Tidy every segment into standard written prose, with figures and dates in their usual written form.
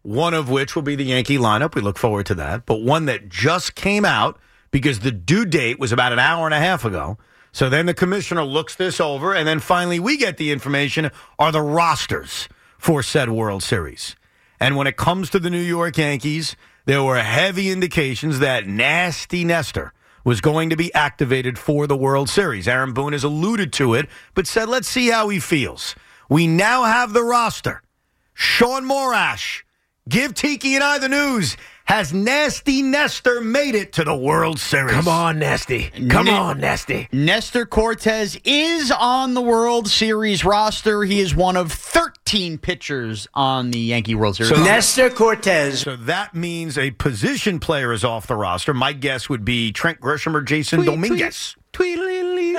one of which will be the Yankee lineup. We look forward to that. But one that just came out because the due date was about an hour and a half ago. So then the commissioner looks this over, and then finally we get the information are the rosters for said World Series. And when it comes to the New York Yankees, there were heavy indications that Nasty Nestor was going to be activated for the World Series. Aaron Boone has alluded to it, but said, let's see how he feels. We now have the roster. Sean Morash, give Tiki and I the news. Has Nasty Nestor made it to the World Series? Come on, Nasty. Come on, Nasty. Nestor Cortez is on the World Series roster. He is one of 13 pitchers on the Yankee World Series. So Nestor Cortez. So that means a position player is off the roster. My guess would be Trent Grisham or Jason Dominguez. Tweedly,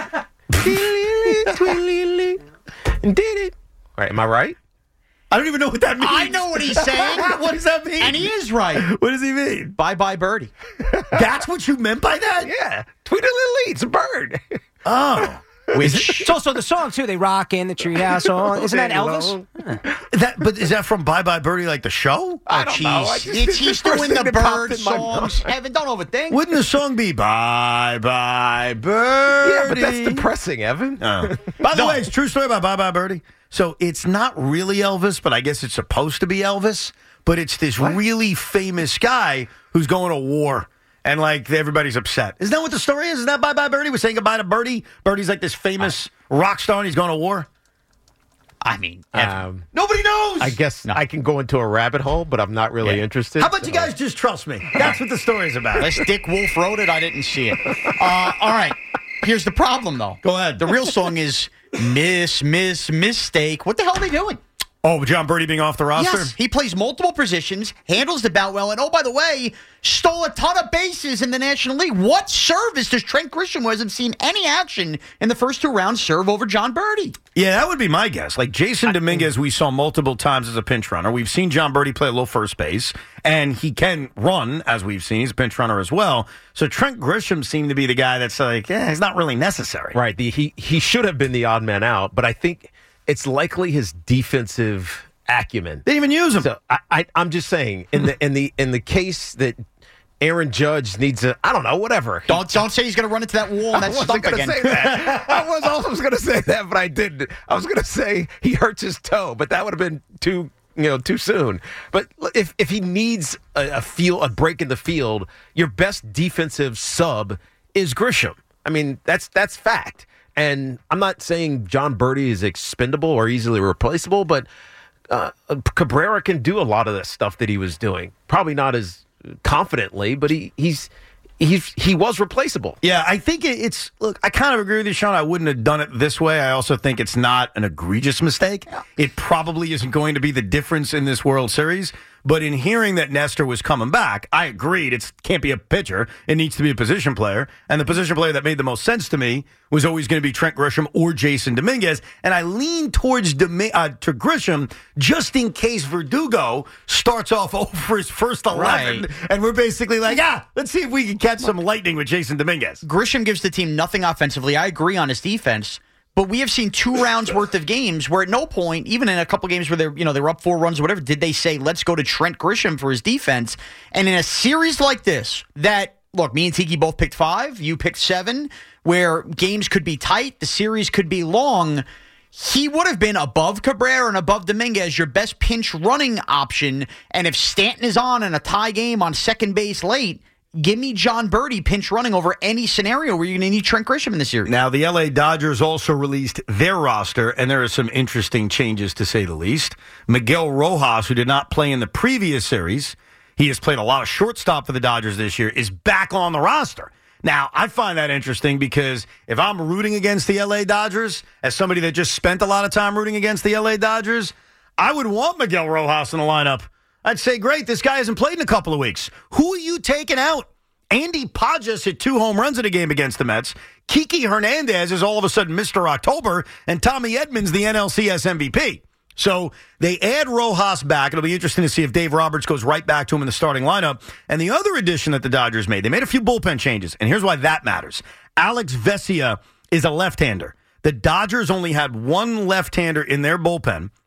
tweedly, and did it. All right, am I right? I don't even know what that means. I know what he's saying. What does that mean? And he is right. What does he mean? Bye-bye, birdie. That's what you meant by that? Yeah. Tweedly, it's a bird. Oh. It's also the song, too. They rock in the treehouse. Isn't that Elvis? But is that from Bye Bye Birdie, like the show? I don't know. He's doing the bird songs. Evan, don't overthink. Wouldn't the song be Bye Bye Birdie? Yeah, but that's depressing, Evan. Oh. By the way, it's a true story about Bye Bye Birdie. So it's not really Elvis, but I guess it's supposed to be Elvis. But it's this really famous guy who's going to war. And, like, everybody's upset. Isn't that what the story is? Isn't that Bye Bye Birdie? We're saying goodbye to Birdie. Birdie's like this famous rock star, and he's going to war. I mean, Nobody knows. I guess I can go into a rabbit hole, but I'm not really interested. How about you guys just trust me? That's what the story's about. unless Dick Wolf wrote it, I didn't see it. All right. Here's the problem, though. Go ahead. The real song is Mistake. What the hell are they doing? Oh, John Birdie being off the roster? Yes, he plays multiple positions, handles the bat well, and oh, by the way, stole a ton of bases in the National League. What service does Trent Grisham, who hasn't seen any action in the first two rounds, serve over John Birdie? Yeah, that would be my guess. Like Jason Dominguez, we saw multiple times as a pinch runner. We've seen John Birdie play a little first base, and he can run, as we've seen. He's a pinch runner as well. So Trent Grisham seemed to be the guy that's like, he's not really necessary. Right. He should have been the odd man out, but I think it's likely his defensive acumen. They didn't even use him. So I'm just saying, in the case that Aaron Judge needs I don't know, whatever. Don't say he's going to run into that wall and that stump again. Say that. I was also going to say that, but I didn't. I was going to say he hurts his toe, but that would have been too soon. But if he needs a break in the field, your best defensive sub is Grisham. I mean, that's fact. And I'm not saying John Birdie is expendable or easily replaceable, but Cabrera can do a lot of the stuff that he was doing. Probably not as confidently, but he was replaceable. Yeah, I think it's look, I kind of agree with you, Sean. I wouldn't have done it this way. I also think it's not an egregious mistake. It probably isn't going to be the difference in this World Series. But in hearing that Nestor was coming back, I agreed it can't be a pitcher. It needs to be a position player. And the position player that made the most sense to me was always going to be Trent Grisham or Jason Dominguez. And I lean towards to Grisham just in case Verdugo starts off over his first 11. Right. And we're basically like, let's see if we can catch some lightning with Jason Dominguez. Grisham gives the team nothing offensively. I agree on his defense. But we have seen 2 rounds worth of games where at no point, even in a couple games where they're up 4 runs or whatever, did they say, let's go to Trent Grisham for his defense. And in a series like this, that, look, me and Tiki both picked 5, you picked 7, where games could be tight, the series could be long, he would have been above Cabrera and above Dominguez, your best pinch running option. And if Stanton is on in a tie game on second base late, give me John Birdie pinch running over any scenario where you're going to need Trent Grisham in the series. Now, the L.A. Dodgers also released their roster, and there are some interesting changes, to say the least. Miguel Rojas, who did not play in the previous series, he has played a lot of shortstop for the Dodgers this year, is back on the roster. Now, I find that interesting because if I'm rooting against the L.A. Dodgers, as somebody that just spent a lot of time rooting against the L.A. Dodgers, I would want Miguel Rojas in the lineup. I'd say, great, this guy hasn't played in a couple of weeks. Who are you taking out? Andy Pages hit 2 home runs in a game against the Mets. Kiki Hernandez is all of a sudden Mr. October, and Tommy Edmonds the NLCS MVP. So they add Rojas back. It'll be interesting to see if Dave Roberts goes right back to him in the starting lineup. And the other addition that the Dodgers made, they made a few bullpen changes, and here's why that matters. Alex Vesia is a left-hander. The Dodgers only had one left-hander in their bullpen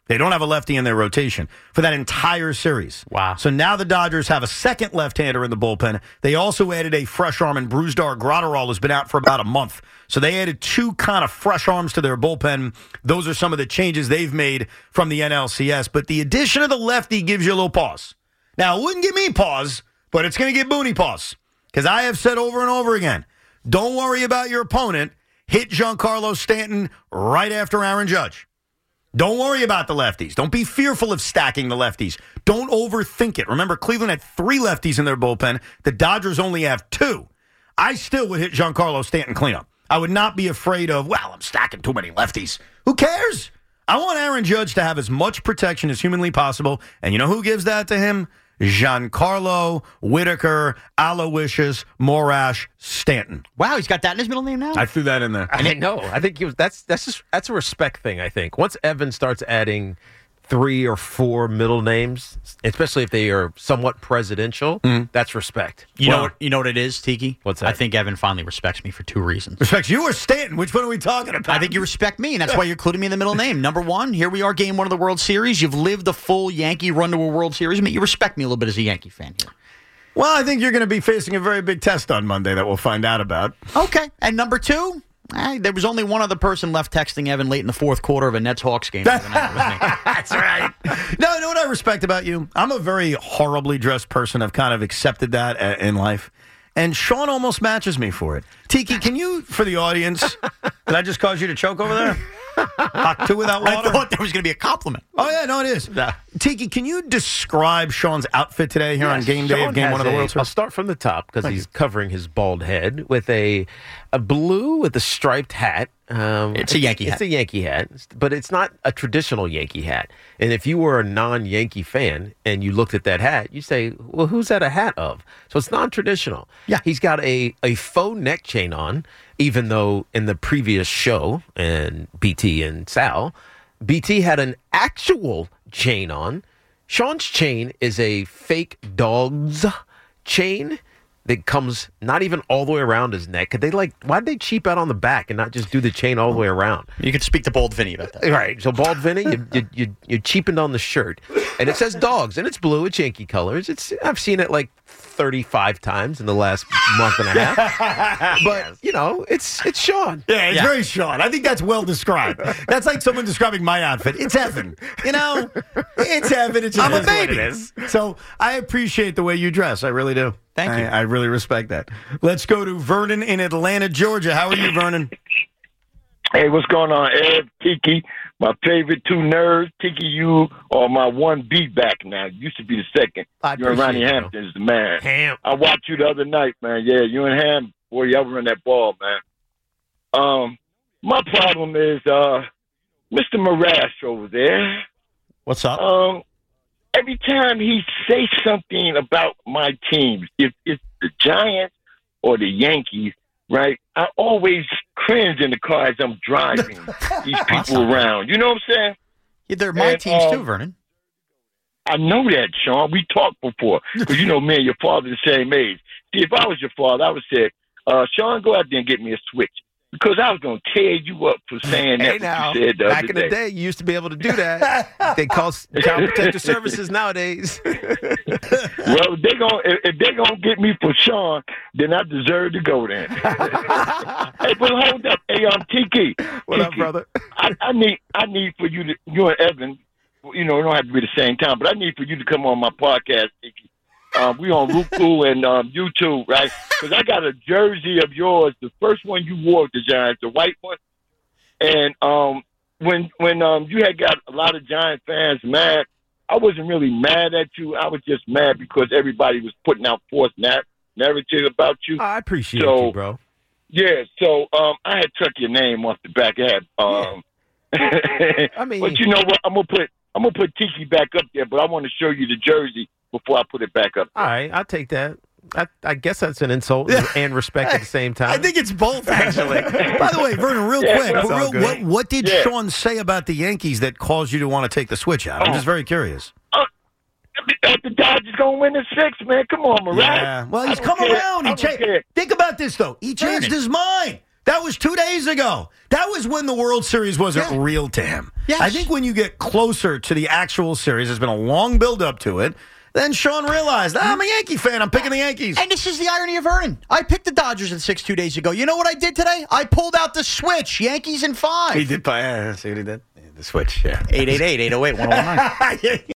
They don't have a lefty in their rotation for that entire series. Wow. So now the Dodgers have a second left-hander in the bullpen. They also added a fresh arm in Brusdar Graterol, who's been out for about a month. So they added two kind of fresh arms to their bullpen. Those are some of the changes they've made from the NLCS. But the addition of the lefty gives you a little pause. Now, it wouldn't give me pause, but it's going to give Booney pause. Because I have said over and over again, don't worry about your opponent. Hit Giancarlo Stanton right after Aaron Judge. Don't worry about the lefties. Don't be fearful of stacking the lefties. Don't overthink it. Remember, Cleveland had 3 lefties in their bullpen. The Dodgers only have 2. I still would hit Giancarlo Stanton cleanup. I would not be afraid of, well, I'm stacking too many lefties. Who cares? I want Aaron Judge to have as much protection as humanly possible. And you know who gives that to him? Giancarlo Whitaker, Aloysius Morash Stanton. Wow, he's got that in his middle name now? I threw that in there. I know. I think that's a respect thing, I think. Once Evan starts adding 3 or 4 middle names, especially if they are somewhat presidential, that's respect. You know what it is, Tiki? What's that? I think Evan finally respects me for 2 reasons. Respects you or Stanton? Which one are we talking about? I think you respect me, and that's why you're including me in the middle name. Number 1, here we are, Game 1 of the World Series. You've lived a full Yankee run to a World Series. I mean, you respect me a little bit as a Yankee fan here. Well, I think you're going to be facing a very big test on Monday that we'll find out about. Okay. And number 2, there was only one other person left texting Evan late in the fourth quarter of a Nets-Hawks game. That's right. No, you know what I respect about you? I'm a very horribly dressed person. I've kind of accepted that in life. And Sean almost matches me for it. Tiki, can you, for the audience, did I just cause you to choke over there? Hawk 2 without water? I thought that was going to be a compliment. Oh, yeah, no, it is. Nah. Tiki, can you describe Sean's outfit today here on game day of Game 1 of the World Series? I'll start from the top because he's covering his bald head with a blue with a striped hat. It's a Yankee hat. It's a Yankee hat, but it's not a traditional Yankee hat. And if you were a non-Yankee fan and you looked at that hat, you say, well, who's that a hat of? So it's non-traditional. Yeah. He's got a faux neck chain on, even though in the previous show, and BT and Sal, BT had an actual chain on. Sean's chain is a fake dog's chain that comes not even all the way around his neck. Why'd they cheap out on the back and not just do the chain all the way around? You could speak to Bald Vinny about that. Right. So Bald Vinny, you cheapened on the shirt. And it says dogs, and it's blue. It's Yankee colors. I've seen it like 35 times in the last month and a half. But, it's Sean. Yeah, it's very Sean. I think that's well described. That's like someone describing my outfit. It's Evan. It's Evan. It's just I'm a baby. What it is. So I appreciate the way you dress. I really do. Thank you. I really respect that. Let's go to Vernon in Atlanta, Georgia. How are you, Vernon? Hey, what's going on, Ed, Tiki? My favorite 2 nerds. Tiki, you are my 1B back now. You used to be the second. You and Ronnie Hampton is the man. Ham. I watched you the other night, man. Yeah, you and Ham, boy, y'all run that ball, man. My problem is Mr. Morash over there. What's up? Every time he says something about my teams, if it's the Giants or the Yankees, right, I always cringe in the car as I'm driving these people around. You know what I'm saying? Yeah, they're my teams too, Vernon. I know that, Sean. We talked before. Because me and your father the same age. See, if I was your father, I would say, Sean, go out there and get me a switch. Because I was going to tear you up for saying that now, you said the back other in the day, you used to be able to do that. They call Child Protective Services nowadays. Well, if they're gonna get me for Sean, then I deserve to go then. Hey, but hold up, hey, Tiki. What up, brother? I need for you and Evan. We don't have to be the same time, but I need for you to come on my podcast, Tiki. We on Roku and YouTube, right? Because I got a jersey of yours, the first one you wore with the Giants, the white one. And when you had got a lot of Giant fans mad, I wasn't really mad at you. I was just mad because everybody was putting out false narrative about you. I appreciate you, bro. Yeah, so I had took your name off the back end. I mean, but you know what? I'm gonna put Tiki back up there, but I want to show you the jersey before I put it back up there. All right, I'll take that. I guess that's an insult and respect at the same time. I think it's both, actually. By the way, Vernon, real quick, what did Sean say about the Yankees that caused you to want to take the switch out? I'm just very curious. The Dodgers going to win the 6th, man. Come on, Morash. Yeah. Well, he's come around. Think about this, though. He changed his mind. That was 2 days ago. That was when the World Series wasn't real to him. Yes. I think when you get closer to the actual series, there's been a long build-up to it, then Sean realized, I'm a Yankee fan. I'm picking the Yankees. And this is the irony of Vernon. I picked the Dodgers at 6 2 days ago. You know what I did today? I pulled out the switch. Yankees in 5. He did. See what he did? The switch, yeah. 888-808-1019.